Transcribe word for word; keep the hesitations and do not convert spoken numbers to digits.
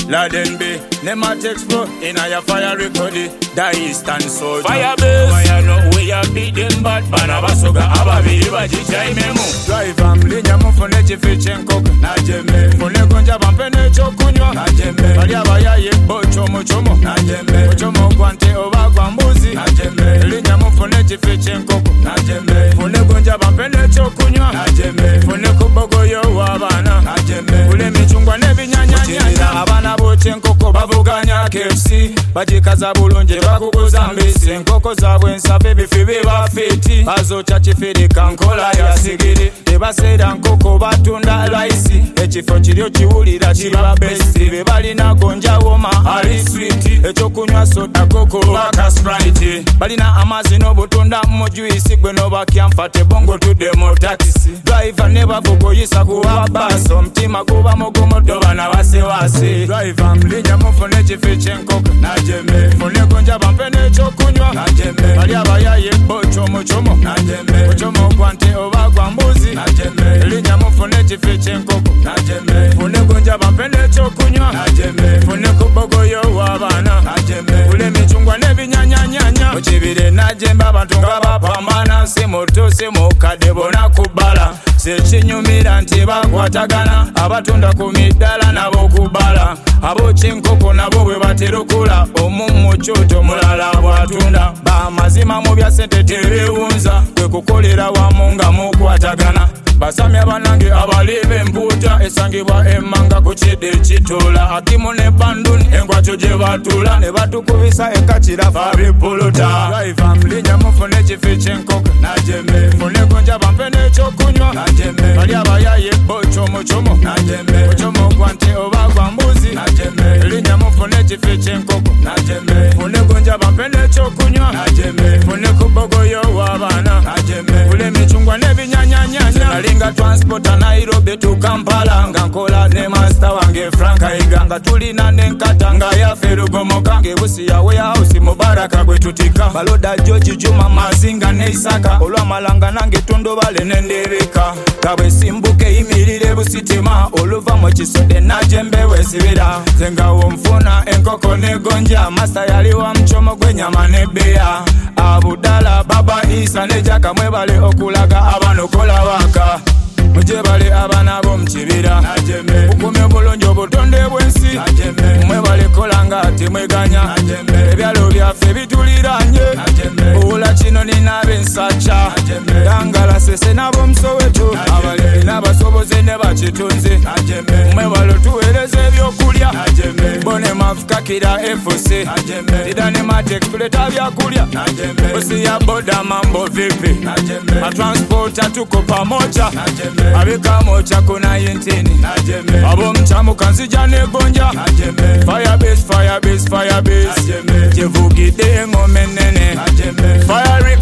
Laden B, Nema text flow in a fire record. The Eastern Soldier. Fire base. Fire no we are beating bad. Banabasoga ababiri bajichai memu. Drive am linya mufune chifechenkok. Na jembe. Mfune konja bampene chokunywa. Na jembe. Bali abaya ye bochomo chomo. Na jembe. Bochomo kwante oba kwa mbuzi. Na jembe. Linya mufune chifechenkok. Na jembe. Mfune konja bampene chokunywa. Na jembe. Mfune kubogo yo wabana. Na jembe. Ule michungwa nebi nyanya nyanya. Abana boche nkoko bavuganya K F C. Bajikaza bulunje bakuguza mbisi. Nkoko zabwe nsabe bifibe bafiti. Bazocha chifiri kankola ya sigiri. Tebasera nkoko batunda laisi. Echifo chilio chiwulira chiba besti. Bebalina gonja woma ali sweet. Echokunywa soda koko baka Sprite. Balina amazi no butunda mmojuisi. Gwe no bakyamfate bongo tudemo taxi. Driver neba vugoyisa kuwa baso. Mtima kuba mogomo doba na wase wase. Driver mlinya mufune chifiche nkoko. Na jembe. Mfune gonja bampene chokunywa. Na jembe. Bali abaya ye bochomo chomo. Na jembe. Bochomo kwante oba kwa mbuzi. Na jembe. Linya mufune chifiche nkoko. Na jembe. Mfune gonja bampene chokunywa. Na jembe. Mfune kubogo yo wabana. Na jembe. Ule michungwa nebi nyanya nyanya. Uchibire na jembe abatunga bapambana. Simoto simukade bona kubala. Sechinyumira nti bakwatagana. Abatunda kumidala nabo kubala. Abo chinkoko nabo bwe baterukula. Omumu choto mulala bwatunda. Ba mazima mu bya sente terewunza. Kwe kukolera wamunga mukwatagana. Basami abanange abalibe emputa. Esangibwa emmanga kuchide chitola. Akimu ne banduni engwacho je batula. Ne batukubisa ekachira fabi puluta. Driver mlinya mufune chifiche nkoko. Na jembe. Mfune konja bampene chokunywa. Na jembe. Bali abaya ye bochomo chomo. Na jembe. Bochomo kwante oba kwa mbuzi. Na jembe. Linya mufune chifiche nkoko. Na jembe. Mfune konja bampene chokunywa. Na jembe. Mfune kubogo yo wabana. Na jembe. Ule michungwa nebi nyanya nyanya. Nalinga transporta Nairobi tu Kampala. Ngankola ne master wange Franka iganga. Tulina nenkata nga ya ferugomo kange. Busi ya warehouse mubaraka gwe tutika. Baloda George Juma Mazinga ne Isaka. Olwa malanga nange tundo bale nendebeka. Kabwe simbuke imirire busitima. Oluva mu kisode na jembe wesibira. Zenga womfuna enkoko ne gonja. Master yali wa mchomo gwenyama ne bea. Abudala baba Isa ne Jaka mwebale okulaga abanokola waka. Mujebale abana bo mchibira. Na jembe. Ukumye bulonjo butonde bwensi. Na jembe. Mwebale kolanga ati mweganya. Na jembe. Ebyalo byafe bituliranye. Na jembe. Ula chino ni nabe nsacha. Na jembe. Dangala sese nabo msowetu. Abale nabasoboze ne bachitunze. Na jembe. Mwebale tuweleze byokulya. Na jembe. Bone mafukakira F C. Na jembe. Tidane matex tuleta byakulya. Na jembe. Osi ya boda mambo vipi. Na jembe. Matransporta tuko pamoja. Na jembe. Abika mocha kuna yintini. Na jembe. Abo mchamu kanzija ne gonja. Na jembe. Fire base, fire base, fire base. Na jembe. Jevugide ngome nene. Na jembe. Fire